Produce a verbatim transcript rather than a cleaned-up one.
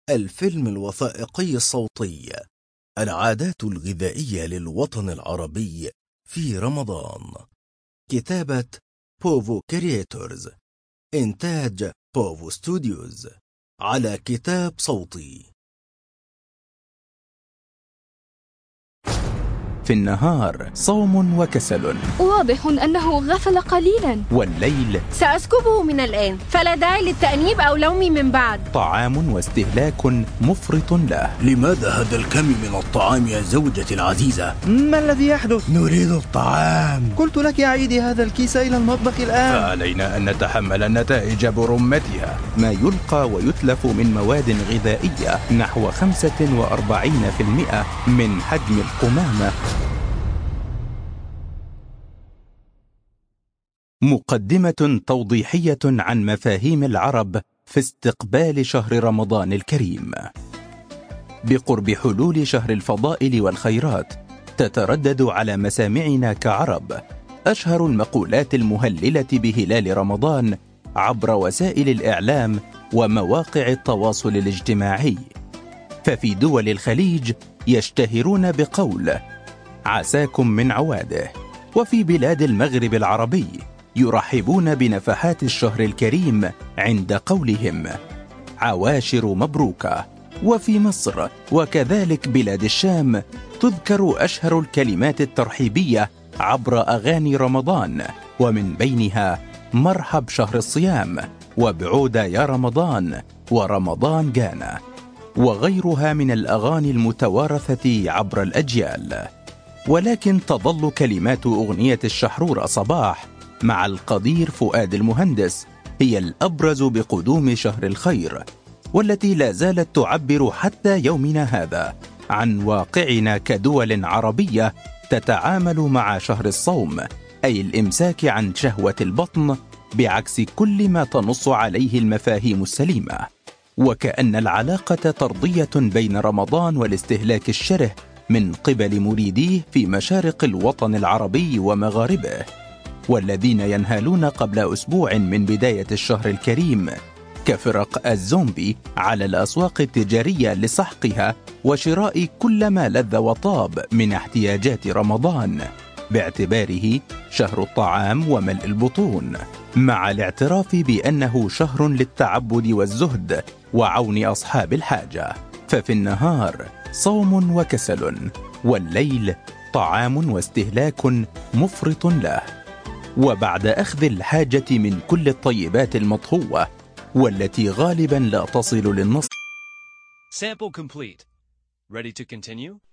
الفيلم الوثائقي الصوتي العادات الغذائية للوطن العربي في رمضان. كتابة بوفو كرياتورز، إنتاج بوفو ستوديوز، على كتاب صوتي. في النهار صوم وكسل، واضح أنه غفل قليلا. والليل سأسكبه من الآن، فلا داعي للتأنيب أو لومي من بعد. طعام واستهلاك مفرط له. لماذا هذا الكم من الطعام يا زوجتي العزيزة؟ ما الذي يحدث؟ نريد الطعام. قلت لك أعيدي هذا الكيس إلى المطبخ الآن. فعلينا أن نتحمل النتائج برمتها. ما يلقى ويتلف من مواد غذائية نحو خمسة وأربعين بالمئة من حجم القمامة. مقدمة توضيحية عن مفاهيم العرب في استقبال شهر رمضان الكريم. بقرب حلول شهر الفضائل والخيرات تتردد على مسامعنا كعرب أشهر المقولات المهللة بهلال رمضان عبر وسائل الإعلام ومواقع التواصل الاجتماعي. ففي دول الخليج يشتهرون بقول عساكم من عواده، وفي بلاد المغرب العربي يرحبون بنفحات الشهر الكريم عند قولهم عواشر مبروكة. وفي مصر وكذلك بلاد الشام تذكر أشهر الكلمات الترحيبية عبر أغاني رمضان، ومن بينها مرحب شهر الصيام، وبعودة يا رمضان، ورمضان جانا، وغيرها من الأغاني المتوارثة عبر الأجيال. ولكن تظل كلمات أغنية الشحرورة صباح مع القدير فؤاد المهندس هي الأبرز بقدوم شهر الخير، والتي لا زالت تعبر حتى يومنا هذا عن واقعنا كدول عربية تتعامل مع شهر الصوم، أي الإمساك عن شهوة البطن، بعكس كل ما تنص عليه المفاهيم السليمة. وكأن العلاقة طردية بين رمضان والاستهلاك الشره من قبل مريديه في مشارق الوطن العربي ومغاربه، والذين ينهالون قبل أسبوع من بداية الشهر الكريم كفرق الزومبي على الأسواق التجارية لسحقها وشراء كل ما لذ وطاب من احتياجات رمضان، باعتباره شهر الطعام وملء البطون، مع الاعتراف بأنه شهر للتعبد والزهد وعون أصحاب الحاجة. ففي النهار صوم وكسل، والليل طعام واستهلاك مفرط له. وبعد أخذ الحاجة من كل الطيبات المطهوة والتي غالبا لا تصل للنصف. Sample complete. Ready to continue?